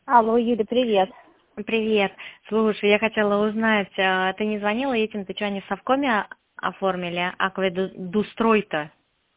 Алло, Юля, привет. Привет. Слушай, я хотела узнать, ты не звонила этим, ты что, они в совкоме оформили Акведустрой-то?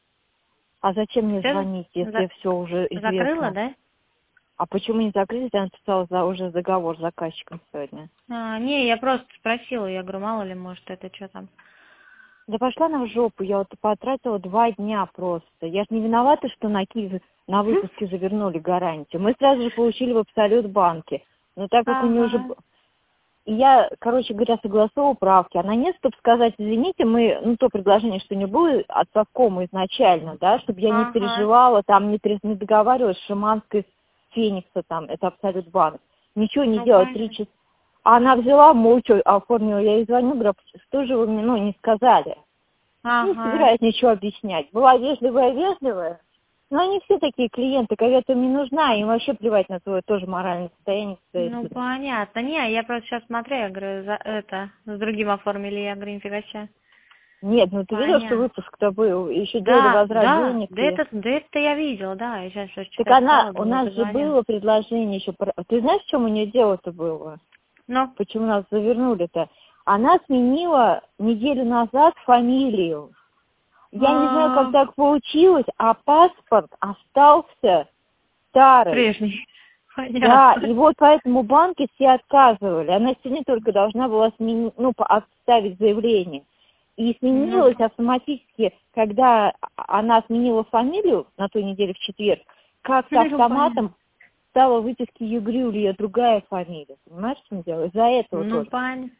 А зачем мне Всё звонить, если все уже закрыла, известно? да? А почему не закрыли? Я написала уже договор с заказчиком сегодня. Не, я просто спросила, я говорю, мало ли, может, это что там. Да пошла она в жопу, я вот потратила 2 дня просто. Я ж не виновата, что на Киев на выпуске завернули гарантию. Мы сразу же получили в Абсолют банке. Но так как у нее уже... Ага. И я, короче говоря, согласовала правки. Она нет, чтобы сказать, извините, мы, то предложение, что не будет от совкома изначально, да, чтобы я не Ага. переживала, там не договаривалась с Шиманской, с Феникса, там, это Абсолют банк. Ничего не Ну, делать, 3 понятно. часа. А она взяла, молча оформила, я ей звоню, говорю, что же вы мне, не сказали. Не Ага. собираюсь ничего объяснять. Была вежливая. Но они все такие клиенты, когда ты им не нужна, им вообще плевать на твое тоже моральное состояние. Ну, понятно. Не, я просто сейчас смотрю, я говорю, с другим оформили, я говорю, нифига себе. Нет, ты видела, что Понятно. выпуск-то был, еще делали Да, возврат да, денег. да это я видела, да, я сейчас Так читаю, читала, у думаю, нас же позвоню. было предложение еще. Ты знаешь, в чем у нее дело-то было? Ну, Почему нас завернули-то? Она сменила неделю назад фамилию. Я не знаю, как так получилось, а паспорт остался старый. прежний. Да, Понятно. и вот поэтому банки все отказывали. Она сегодня только должна была сменить, отставить заявление. И Ну, сменилось автоматически, когда она сменила фамилию на той неделе в четверг, как-то ну понятно. автоматом стала выписки Югрюлья другая фамилия. Понимаешь, в чем дело? Из-за этого Ну, тоже. понятно.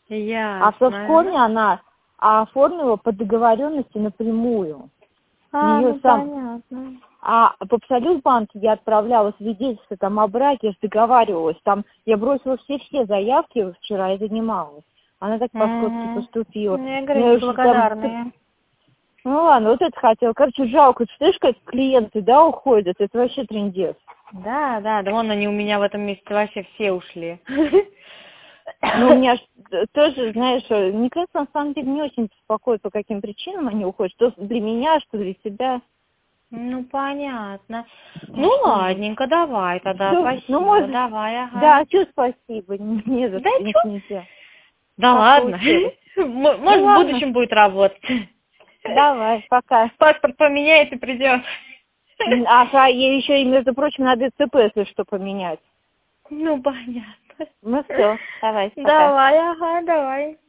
А в Ясно. Совкоме она оформила по договоренности напрямую. У нее Ну сам. понятно. А в Абсолют банке я отправляла свидетельство там о браке, я же договаривалась. Там я бросила все заявки вчера и занималась. Она так по-скотски Угу. поступила. Я У говорю, нее уже там... неблагодарные. Ну ладно, вот это хотела. Короче, жалко. Ты знаешь, как клиенты, да, уходят? Это вообще трындец. Да, вон они у меня в этом месяце вообще все ушли. Ну, у меня тоже, знаешь, никто на самом деле не очень беспокоит, по каким причинам они уходят. Что для меня, что для тебя. Ну, понятно. Ой, Ну, что же. ладненько, давай тогда, Все, спасибо. можно... Давай, ага. Да, что спасибо, не за Да что, чё? нельзя. Да Как ладно. получилось. Ну Может, в ладно, будущем будет работать. давай, пока. Паспорт поменяет и придет. Ага, и еще, и, между прочим, надо ЦП, если что, поменять. Ну, понятно. Ну все, давай, пока. Давай, ага, давай.